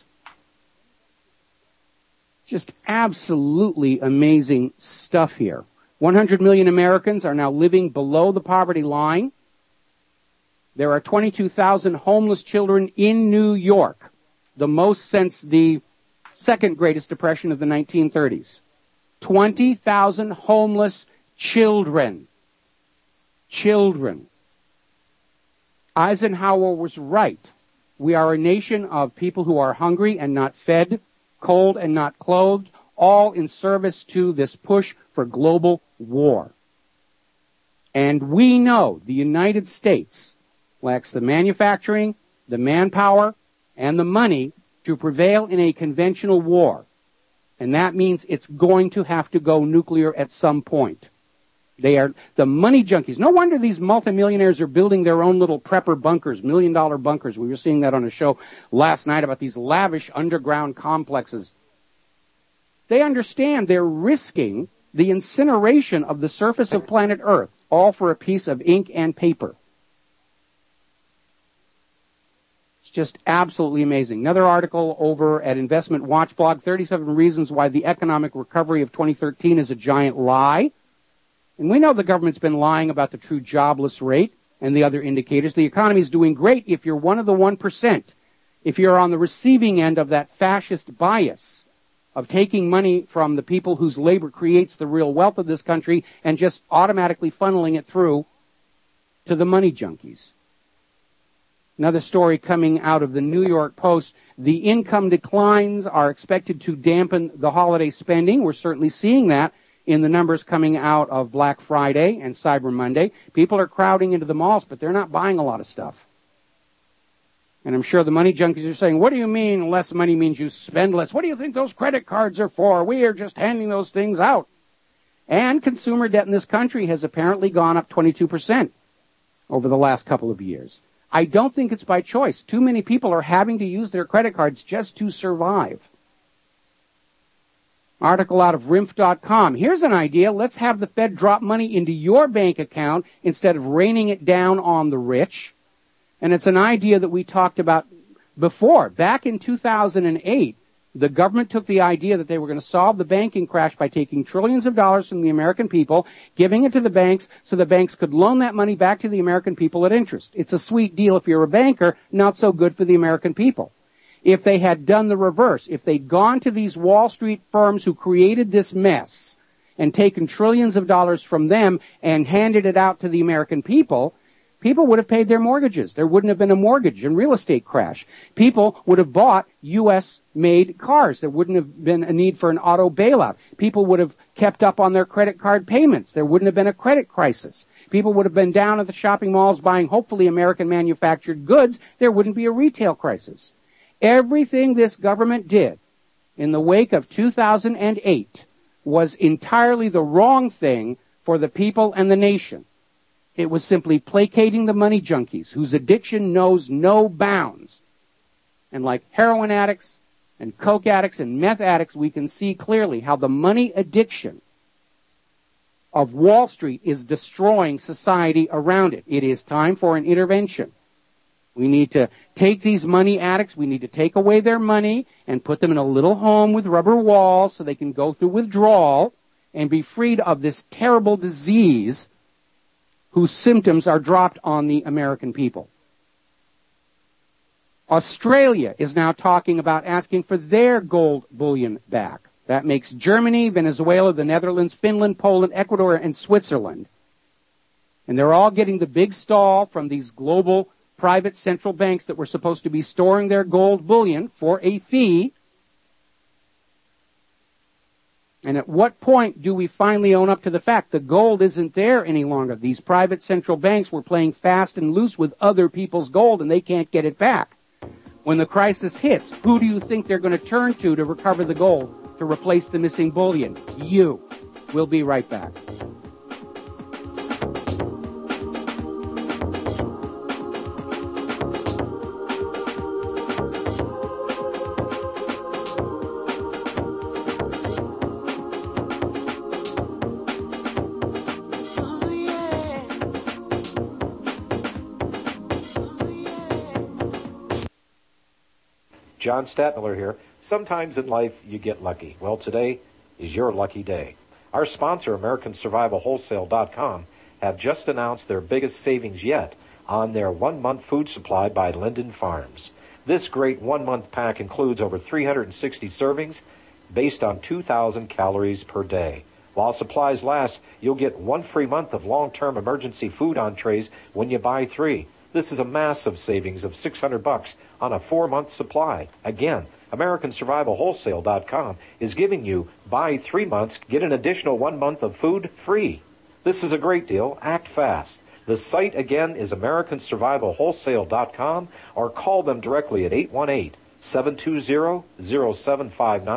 Just absolutely amazing stuff here. one hundred million Americans are now living below the poverty line. There are twenty-two thousand homeless children in New York, the most since the second greatest depression of the nineteen thirties. twenty thousand homeless children. Children. Eisenhower was right. We are a nation of people who are hungry and not fed, cold and not clothed, all in service to this push for global war. And we know the United States lacks the manufacturing, the manpower, and the money to prevail in a conventional war. And that means it's going to have to go nuclear at some point. They are the money junkies. No wonder these multimillionaires are building their own little prepper bunkers, million dollar bunkers. We were seeing that on a show last night about these lavish underground complexes. They understand they're risking the incineration of the surface of planet Earth, all for a piece of ink and paper. It's just absolutely amazing. Another article over at Investment Watch blog, thirty-seven reasons why the economic recovery of twenty thirteen is a giant lie. And we know the government's been lying about the true jobless rate and the other indicators. The economy is doing great if you're one of the one percent. If you're on the receiving end of that fascist bias of taking money from the people whose labor creates the real wealth of this country and just automatically funneling it through to the money junkies. Another story coming out of the New York Post. The income declines are expected to dampen the holiday spending. We're certainly seeing that in the numbers coming out of Black Friday and Cyber Monday. People are crowding into the malls, but they're not buying a lot of stuff. And I'm sure the money junkies are saying, what do you mean less money means you spend less? What do you think those credit cards are for? We are just handing those things out. And consumer debt in this country has apparently gone up twenty-two percent over the last couple of years. I don't think it's by choice. Too many people are having to use their credit cards just to survive. Article out of R I M F dot com. Here's an idea. Let's have the Fed drop money into your bank account instead of raining it down on the rich. And it's an idea that we talked about before. Back in two thousand eight, the government took the idea that they were going to solve the banking crash by taking trillions of dollars from the American people, giving it to the banks so the banks could loan that money back to the American people at interest. It's a sweet deal if you're a banker, not so good for the American people. If they had done the reverse, if they'd gone to these Wall Street firms who created this mess and taken trillions of dollars from them and handed it out to the American people, people would have paid their mortgages. There wouldn't have been a mortgage and real estate crash. People would have bought U S-made cars. There wouldn't have been a need for an auto bailout. People would have kept up on their credit card payments. There wouldn't have been a credit crisis. People would have been down at the shopping malls buying hopefully American manufactured goods. There wouldn't be a retail crisis. Everything this government did in the wake of two thousand eight was entirely the wrong thing for the people and the nation. It was simply placating the money junkies whose addiction knows no bounds. And like heroin addicts and coke addicts and meth addicts, we can see clearly how the money addiction of Wall Street is destroying society around it. It is time for an intervention. We need to take these money addicts, we need to take away their money and put them in a little home with rubber walls so they can go through withdrawal and be freed of this terrible disease whose symptoms are dropped on the American people. Australia is now talking about asking for their gold bullion back. That makes Germany, Venezuela, the Netherlands, Finland, Poland, Ecuador, and Switzerland. And they're all getting the big stall from these global private central banks that were supposed to be storing their gold bullion for a fee. And at what point do we finally own up to the fact the gold isn't there any longer? These private central banks were playing fast and loose with other people's gold and they can't get it back. When the crisis hits, who do you think they're going to turn to to recover the gold, to replace the missing bullion? You. We'll be right back. John Statmiller here. Sometimes in life you get lucky. Well, today is your lucky day. Our sponsor, American Survival Wholesale dot com, have just announced their biggest savings yet on their one-month food supply by Linden Farms. This great one-month pack includes over three hundred sixty servings based on two thousand calories per day. While supplies last, you'll get one free month of long-term emergency food entrees when you buy three. This is a massive savings of six hundred bucks on a four-month supply. Again, American Survival Wholesale dot com is giving you buy three months, get an additional one month of food free. This is a great deal. Act fast. The site again is American Survival Wholesale dot com or call them directly at eight one eight, seven two zero, zero seven five nine,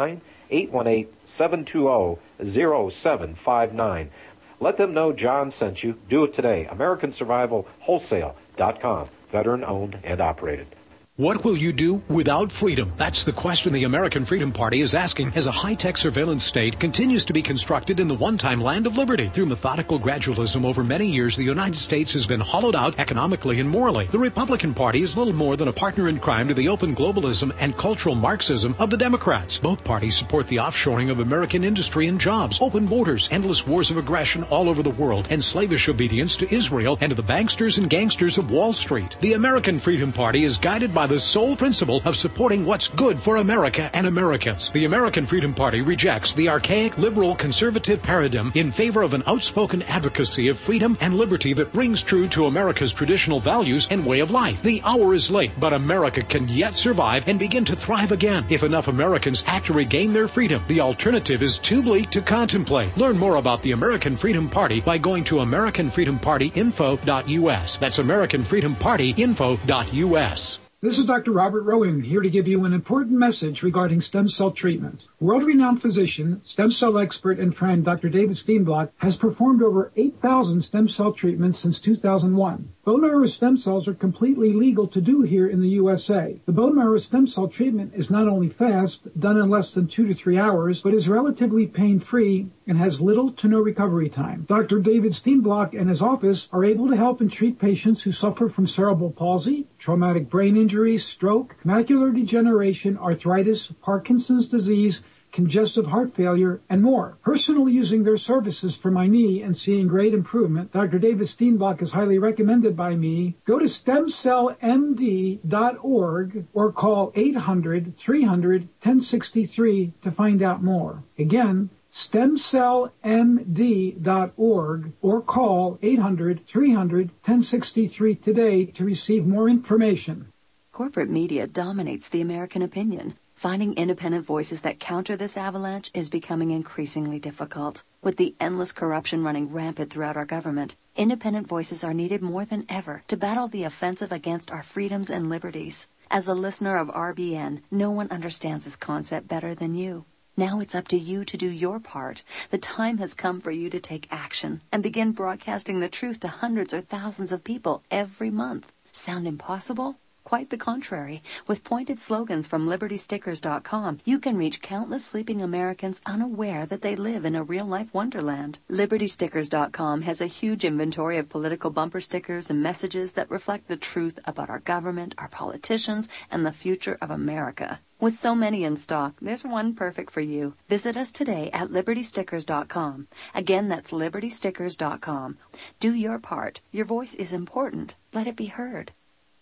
eight one eight, seven two zero, zero seven five nine. Let them know John sent you. Do it today. American Survival Wholesale dot com. Veteran owned and operated. What will you do without freedom? That's the question the American Freedom Party is asking as a high-tech surveillance state continues to be constructed in the one-time land of liberty. Through methodical gradualism over many years, the United States has been hollowed out economically and morally. The Republican Party is little more than a partner in crime to the open globalism and cultural Marxism of the Democrats. Both parties support the offshoring of American industry and jobs, open borders, endless wars of aggression all over the world, and slavish obedience to Israel and to the banksters and gangsters of Wall Street. The American Freedom Party is guided by the sole principle of supporting what's good for America and Americans. The American Freedom Party rejects the archaic liberal conservative paradigm in favor of an outspoken advocacy of freedom and liberty that rings true to America's traditional values and way of life. The hour is late, but America can yet survive and begin to thrive again if enough Americans act to regain their freedom. The alternative is too bleak to contemplate. Learn more about the American Freedom Party by going to American Freedom Party info dot U S. That's American Freedom Party info dot U S. This is Doctor Robert Rowan, here to give you an important message regarding stem cell treatment. World-renowned physician, stem cell expert, and friend Doctor David Steenblock has performed over eight thousand stem cell treatments since two thousand one. Bone marrow stem cells are completely legal to do here in the U S A. The bone marrow stem cell treatment is not only fast, done in less than two to three hours, but is relatively pain-free and has little to no recovery time. Doctor David Steenblock and his office are able to help and treat patients who suffer from cerebral palsy, traumatic brain injury, stroke, macular degeneration, arthritis, Parkinson's disease, congestive heart failure, and more. Personally using their services for my knee and seeing great improvement, Doctor David Steenblock is highly recommended by me. Go to stem cell M D dot org or call eight hundred, three hundred, ten sixty-three to find out more. Again, stem cell M D dot org or call eight hundred, three hundred, ten sixty-three today to receive more information. Corporate media dominates the American opinion. Finding independent voices that counter this avalanche is becoming increasingly difficult. With the endless corruption running rampant throughout our government, independent voices are needed more than ever to battle the offensive against our freedoms and liberties. As a listener of R B N, no one understands this concept better than you. Now it's up to you to do your part. The time has come for you to take action and begin broadcasting the truth to hundreds or thousands of people every month. Sound impossible? Quite the contrary. With pointed slogans from Liberty Stickers dot com, you can reach countless sleeping Americans unaware that they live in a real-life wonderland. Liberty Stickers dot com has a huge inventory of political bumper stickers and messages that reflect the truth about our government, our politicians, and the future of America. With so many in stock, there's one perfect for you. Visit us today at Liberty Stickers dot com. Again, that's Liberty Stickers dot com. Do your part. Your voice is important. Let it be heard.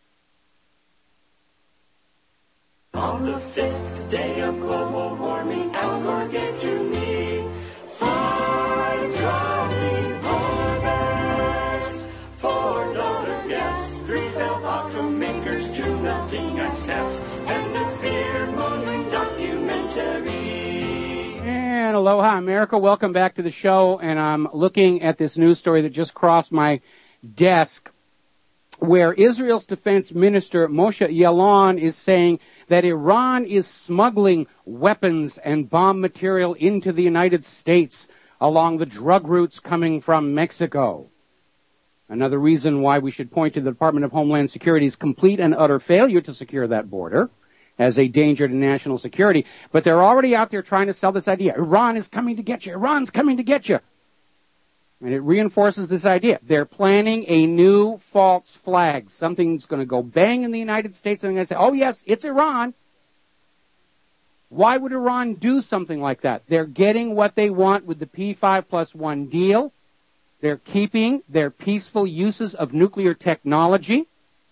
On the fifth day of global warming, Al Gore gave to me five dropping harvest, four dollar gas, three failed automakers, two melting ice caps, and a fear-mongering documentary. And aloha, America. Welcome back to the show. And I'm looking at this news story that just crossed my desk, where Israel's defense minister Moshe Yaalon is saying that Iran is smuggling weapons and bomb material into the United States along the drug routes coming from Mexico. Another reason why we should point to the Department of Homeland Security's complete and utter failure to secure that border as a danger to national security. But they're already out there trying to sell this idea. Iran is coming to get you. Iran's coming to get you. And it reinforces this idea. They're planning a new false flag. Something's going to go bang in the United States, and they're going to say, oh, yes, it's Iran. Why would Iran do something like that? They're getting what they want with the P five plus one deal. They're keeping their peaceful uses of nuclear technology.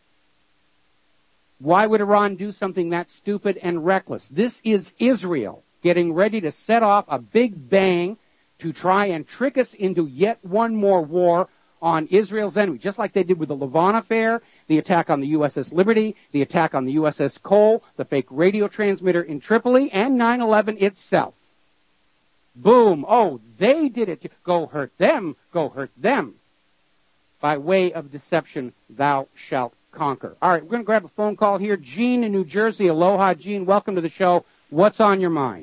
Why would Iran do something that stupid and reckless? This is Israel getting ready to set off a big bang to try and trick us into yet one more war on Israel's enemy, just like they did with the Lavon affair, the attack on the U S S Liberty, the attack on the U S S Cole, the fake radio transmitter in Tripoli, and nine eleven itself. Boom. Oh, they did it. Go hurt them. Go hurt them. By way of deception, thou shalt conquer. All right, we're going to grab a phone call here. Gene in New Jersey. Aloha, Gene. Welcome to the show. What's on your mind?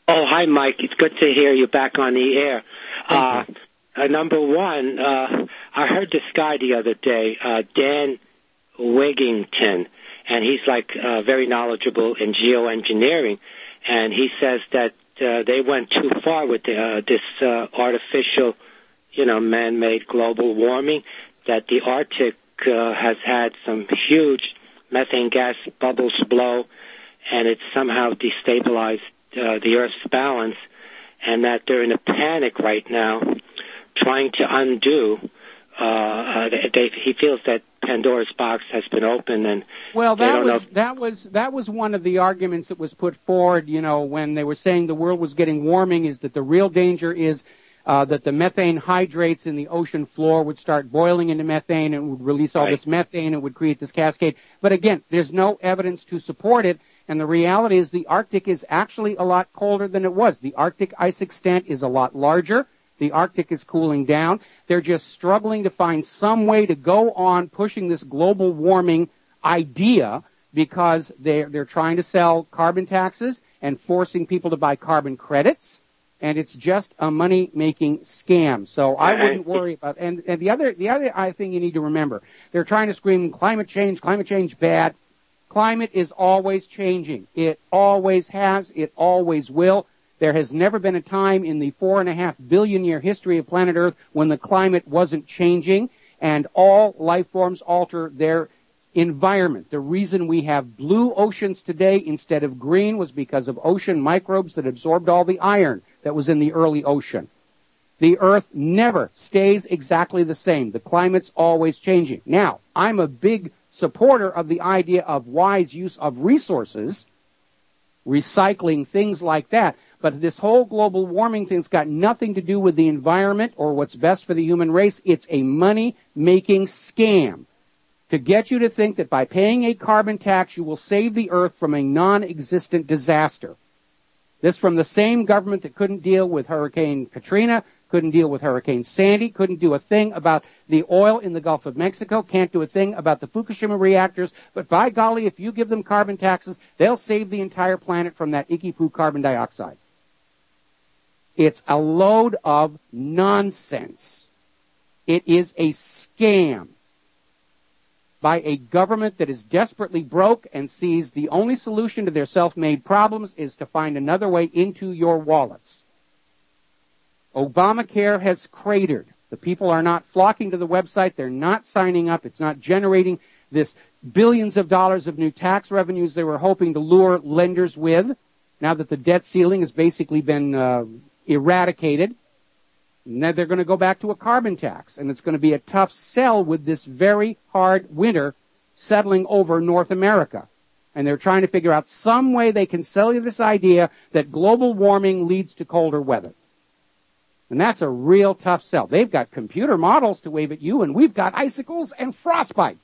Oh, hi, Mike. It's good to hear you back on the air. Uh, uh, number one, uh, I heard this guy the other day, uh, Dan Wigington, and he's like uh, very knowledgeable in geoengineering, and he says that uh, they went too far with the, uh, this uh, artificial, you know, man-made global warming, that the Arctic uh, has had some huge methane gas bubbles blow, and it's somehow destabilized uh, the Earth's balance, and that they're in a panic right now trying to undo. Uh, uh, they, they, he feels that Pandora's box has been opened, and well, they that don't was know. that was that was one of the arguments that was put forward. You know, when they were saying the world was getting warming, is that the real danger is uh, that the methane hydrates in the ocean floor would start boiling into methane and would release all Right. this methane and would create this cascade. But again, there's no evidence to support it. And the reality is the Arctic is actually a lot colder than it was. The Arctic ice extent is a lot larger. The Arctic is cooling down. They're just struggling to find some way to go on pushing this global warming idea because they're, they're trying to sell carbon taxes and forcing people to buy carbon credits. And it's just a money-making scam. So I wouldn't worry about. And, and the other, the other I thing you need to remember, they're trying to scream climate change, climate change bad. Climate is always changing. It always has. It always will. There has never been a time in the four and a half billion year history of planet Earth when the climate wasn't changing, and all life forms alter their environment. The reason we have blue oceans today instead of green was because of ocean microbes that absorbed all the iron that was in the early ocean. The Earth never stays exactly the same. The climate's always changing. Now, I'm a big supporter of the idea of wise use of resources, recycling, things like that. But this whole global warming thing's got nothing to do with the environment or what's best for the human race. It's a money-making scam to get you to think that by paying a carbon tax, you will save the Earth from a non-existent disaster. This from the same government that couldn't deal with Hurricane Katrina, couldn't deal with Hurricane Sandy, couldn't do a thing about the oil in the Gulf of Mexico, can't do a thing about the Fukushima reactors, but by golly, if you give them carbon taxes, they'll save the entire planet from that icky poo carbon dioxide. It's a load of nonsense. It is a scam by a government that is desperately broke and sees the only solution to their self-made problems is to find another way into your wallets. Obamacare has cratered. The people are not flocking to the website. They're not signing up. It's not generating this billions of dollars of new tax revenues they were hoping to lure lenders with. Now that the debt ceiling has basically been uh, eradicated, now they're going to go back to a carbon tax. And it's going to be a tough sell with this very hard winter settling over North America. And they're trying to figure out some way they can sell you this idea that global warming leads to colder weather. And that's a real tough sell. They've got computer models to wave at you, and we've got icicles and frostbite.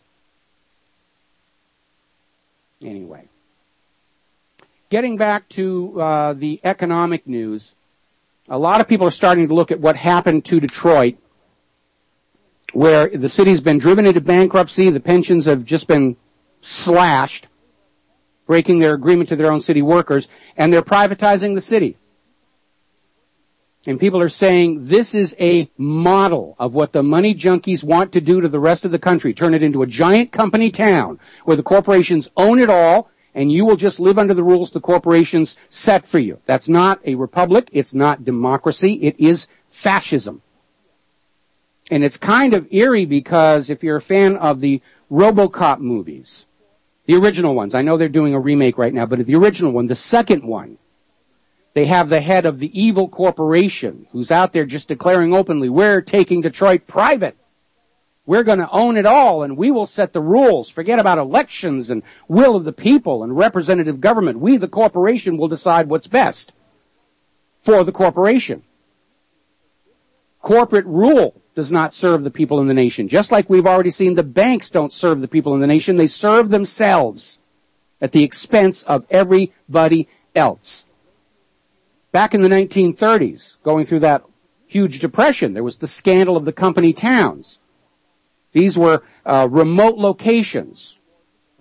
Anyway, getting back to uh, the economic news, a lot of people are starting to look at what happened to Detroit, where the city's been driven into bankruptcy, the pensions have just been slashed, breaking their agreement to their own city workers, and they're privatizing the city. And people are saying this is a model of what the money junkies want to do to the rest of the country. Turn it into a giant company town where the corporations own it all and you will just live under the rules the corporations set for you. That's not a republic. It's not democracy. It is fascism. And it's kind of eerie because if you're a fan of the RoboCop movies, the original ones, I know they're doing a remake right now, but the original one, the second one, they have the head of the evil corporation who's out there just declaring openly, we're taking Detroit private. We're going to own it all, and we will set the rules. Forget about elections and will of the people and representative government. We, the corporation, will decide what's best for the corporation. Corporate rule does not serve the people in the nation. Just like we've already seen, the banks don't serve the people in the nation. They serve themselves at the expense of everybody else. Back in the nineteen thirties, going through that huge depression, there was the scandal of the company towns. These were uh, remote locations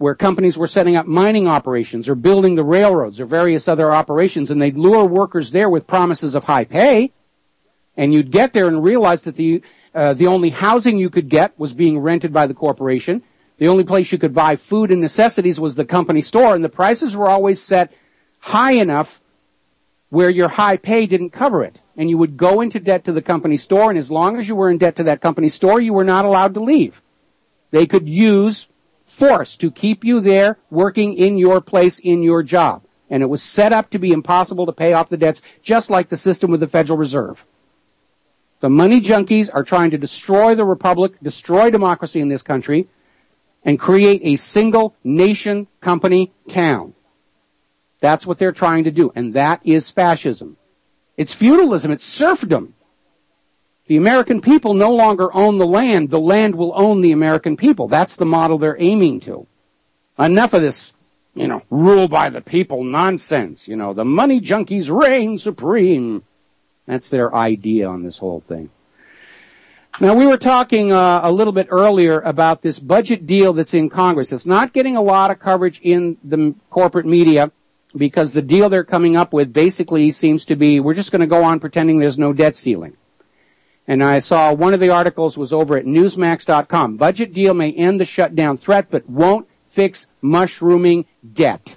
where companies were setting up mining operations or building the railroads or various other operations, and they'd lure workers there with promises of high pay, and you'd get there and realize that the uh, the only housing you could get was being rented by the corporation. The only place you could buy food and necessities was the company store, and the prices were always set high enough where your high pay didn't cover it. And you would go into debt to the company store, and as long as you were in debt to that company store, you were not allowed to leave. They could use force to keep you there working in your place, in your job. And it was set up to be impossible to pay off the debts, just like the system with the Federal Reserve. The money junkies are trying to destroy the republic, destroy democracy in this country, and create a single nation company town. That's what they're trying to do, and that is fascism. It's feudalism, it's serfdom. The American people no longer own the land. The land will own the American people. That's the model they're aiming to. Enough of this, you know, rule by the people nonsense. You know, the money junkies reign supreme. That's their idea on this whole thing. Now, we were talking uh, a little bit earlier about this budget deal that's in Congress. It's not getting a lot of coverage in the corporate media because the deal they're coming up with basically seems to be, we're just going to go on pretending there's no debt ceiling. And I saw one of the articles was over at newsmax dot com. Budget deal may end the shutdown threat, but won't fix mushrooming debt.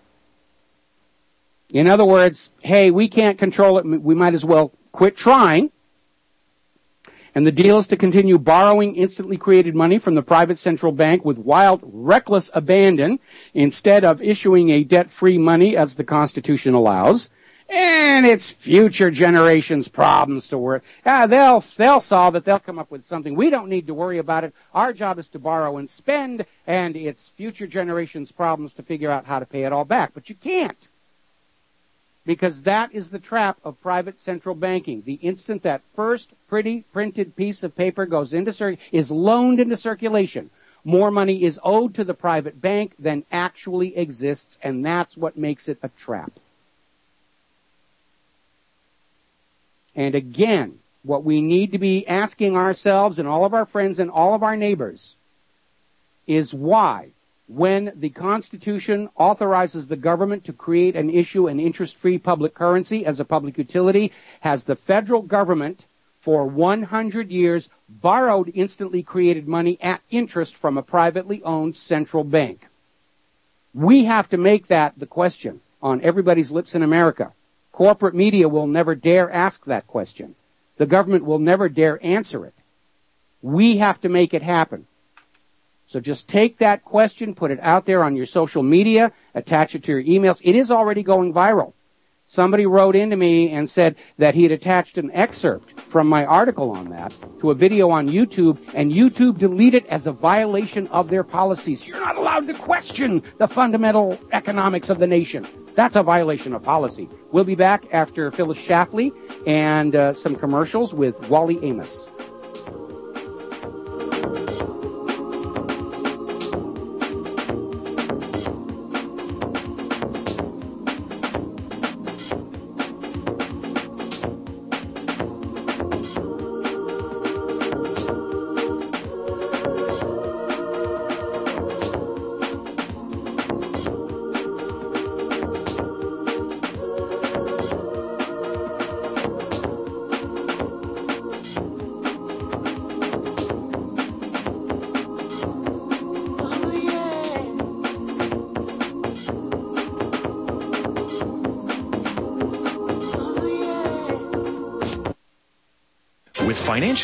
In other words, hey, we can't control it. We might as well quit trying. And the deal is to continue borrowing instantly created money from the private central bank with wild, reckless abandon instead of issuing a debt-free money as the Constitution allows. And it's future generations' problems to worry. Ah, they'll they'll solve it. They'll come up with something. We don't need to worry about it. Our job is to borrow and spend, and it's future generations' problems to figure out how to pay it all back. But you can't, because that is the trap of private central banking. The instant that first pretty printed piece of paper goes into cir- is loaned into circulation, more money is owed to the private bank than actually exists, and that's what makes it a trap. And again, what we need to be asking ourselves and all of our friends and all of our neighbors is why, when the Constitution authorizes the government to create and issue an interest-free public currency as a public utility, has the federal government for one hundred years borrowed instantly created money at interest from a privately owned central bank? We have to make that the question on everybody's lips in America. Corporate media will never dare ask that question. The government will never dare answer it. We have to make it happen. So just take that question, put it out there on your social media, attach it to your emails. It is already going viral. Somebody wrote into me and said that he had attached an excerpt from my article on that to a video on YouTube, and YouTube deleted it as a violation of their policies. You're not allowed to question the fundamental economics of the nation. That's a violation of policy. We'll be back after Phyllis Schlafly and uh, some commercials with Wally Amos. With financial